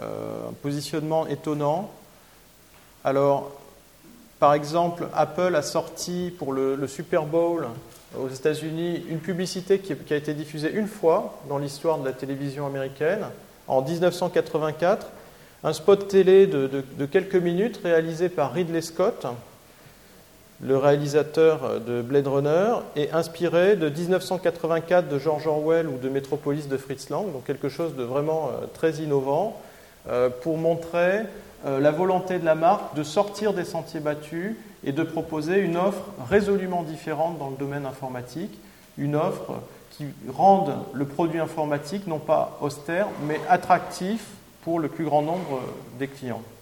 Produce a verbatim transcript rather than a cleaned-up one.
euh, un positionnement étonnant. Alors, par exemple, Apple a sorti pour le, le Super Bowl aux États-Unis une publicité qui, qui a été diffusée une fois dans l'histoire de la télévision américaine, en dix-neuf cent quatre-vingt-quatre, un spot télé de, de, de quelques minutes réalisé par Ridley Scott, le réalisateur de Blade Runner, et inspiré de dix-neuf cent quatre-vingt-quatre de George Orwell ou de Metropolis de Fritz Lang, donc quelque chose de vraiment euh, très innovant, euh, pour montrer euh, la volonté de la marque de sortir des sentiers battus et de proposer une offre résolument différente dans le domaine informatique, une offre qui rende le produit informatique non pas austère, mais attractif pour le plus grand nombre des clients.